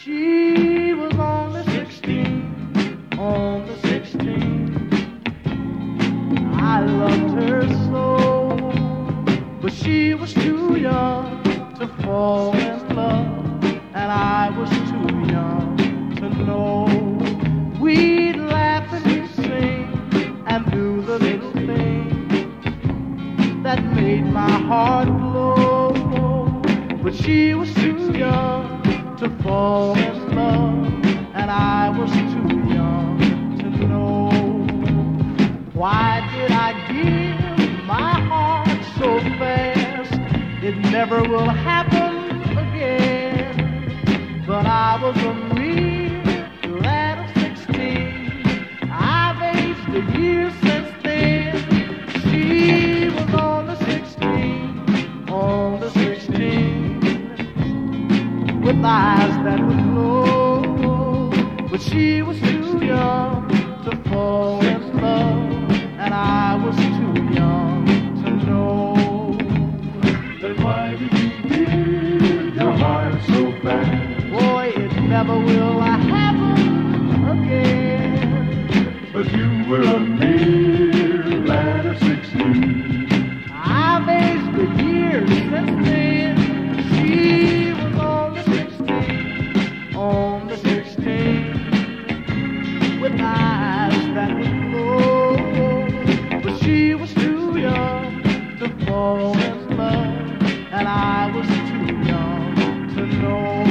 She was only 16, only 16. I loved her so, but she was too young to fall in love, and I was too young to know. We'd laugh and we'd sing and do the little things that made my heart glow, but she was too young to fall in love, and I was too young to know. Why did I give my heart so fast? It never will happen again. But I was a mere lad of 16. I've aged a year since then. She was only 16, only 16, with eyes that would glow. But she was too young to fall in love, and I was too young to know. Then why did you give your heart so fast? Boy, it never will happen again. But you were a mere lad of 16. I've aged a year since then. She was only 16, only 16, with eyes that would glow. But she was too young to fall in love, and I was too young to know.